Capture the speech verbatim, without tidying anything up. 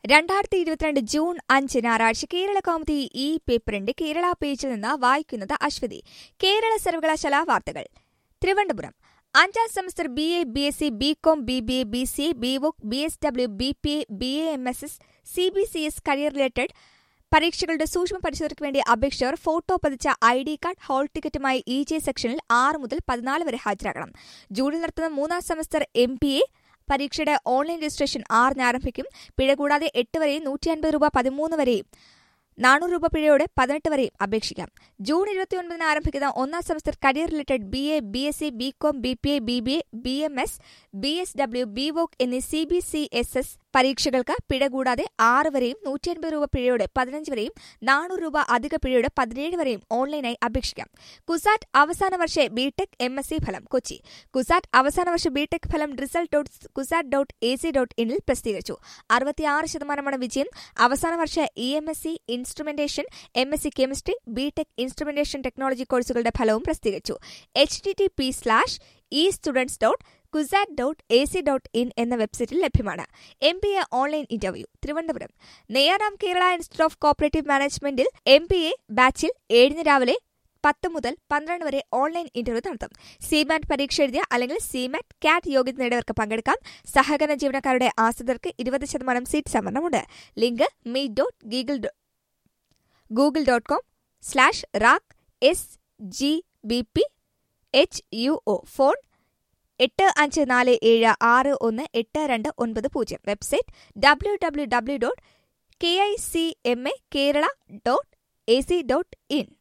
രണ്ടായിരത്തി ഇരുപത്തിരണ്ട് ജൂൺ അഞ്ച് ഞായറാഴ്ച കേരള കൗമുദി ഈ പേപ്പറിന്റെ കേരള പേജിൽ നിന്ന് വായിക്കുന്നത് അശ്വതി. കേരള സർവകലാശാല വാർത്തകൾ. തിരുവനന്തപുരം അഞ്ചാം semester B A, B S C, B com, B B A, B C A, B voc, B S W, B P A, B A M S S, C B C S career related പരീക്ഷകളുടെ സൂക്ഷ്മ പരിശോധനയ്ക്ക് വേണ്ടി അപേക്ഷകർ photo പതിച്ച I D card, hall ടിക്കറ്റുമായി E J സെക്ഷനിൽ ആറ് മുതൽ പതിനാല് വരെ ഹാജരാകണം. ജൂണിൽ നടത്തുന്ന മൂന്നാം സെമസ്റ്റർ എം പി എ പരീക്ഷയുടെ ഓൺലൈൻ രജിസ്ട്രേഷൻ ആറിന് ആരംഭിക്കും. പിഴ കൂടാതെ എട്ട് വരെയും നൂറ്റി അൻപത് രൂപ പതിമൂന്ന് വരെയും നാനൂറ് രൂപ പിഴയോടെ പതിനെട്ട് വരെയും അപേക്ഷിക്കാം. ജൂൺ ഇരുപത്തിയൊൻപതിന് ആരംഭിക്കുന്ന ഒന്നാം semester career related B A, B S C, B com, B P A, B B A, B M S, B S W, B voc എന്നീ C B C S S പരീക്ഷകൾക്ക് പിഴ കൂടാതെ ആറ് വരെയും നൂറ്റി അൻപത് രൂപ പിഴയോടെ പതിനഞ്ച് വരെയും നാനൂറ് രൂപ അധിക പിഴയോടെ പതിനേഴ് വരെയും ഓൺലൈനായി അപേക്ഷിക്കാം. കുസാറ്റ് അവസാന വർഷ ബിടെക് എം എസ് സി ഫലം കൊച്ചി. കുസാറ്റ് അവസാന വർഷ ബിടെക് ഫലം result dot CUSAT dot A C dot ഇനിൽ പ്രസിദ്ധീകരിച്ചു. അറുപത്തിയാറ് ശതമാനമാണ് വിജയം. അവസാന വർഷ E M S C instrumentation, M S C chemistry, B Tech instrumentation technology കോഴ്സുകളുടെ ഫലവും പ്രസിദ്ധീകരിച്ചു. H T T P slash E students dot CUSAT dot A C dot in എന്ന വെബ്സൈറ്റിൽ ലഭ്യമാണ്. M B A online interview. Thiruvananthapuram നെയ്യാറാം കേരള ഇൻസ്റ്റിറ്റ്യൂട്ട് ഓഫ് കോപ്പറേറ്റീവ് മാനേജ്മെന്റിൽ M B A ബാച്ചിൽ ഏഴിന് രാവിലെ പത്ത് മുതൽ പന്ത്രണ്ട് വരെ ഓൺലൈൻ ഇന്റർവ്യൂ നടത്തും. സിമാറ്റ് പരീക്ഷ എഴുതിയ അല്ലെങ്കിൽ സിമാറ്റ് കാറ്റ് യോഗ്യത നേടിയവർക്ക് പങ്കെടുക്കാം. സഹകരണ ജീവനക്കാരുടെ ആശ്രിതർക്ക് ഇരുപത് ശതമാനം സീറ്റ് സംവരണമുണ്ട്. Link meet dot google google dot com slash rack S G B P H U O. Phone എട്ട് അഞ്ച് നാല് ഏഴ് ആറ് ഒന്ന് എട്ട് രണ്ട് ഒൻപത് പൂജ്യം. Website W W W dot K I C M A Kerala dot A C dot in.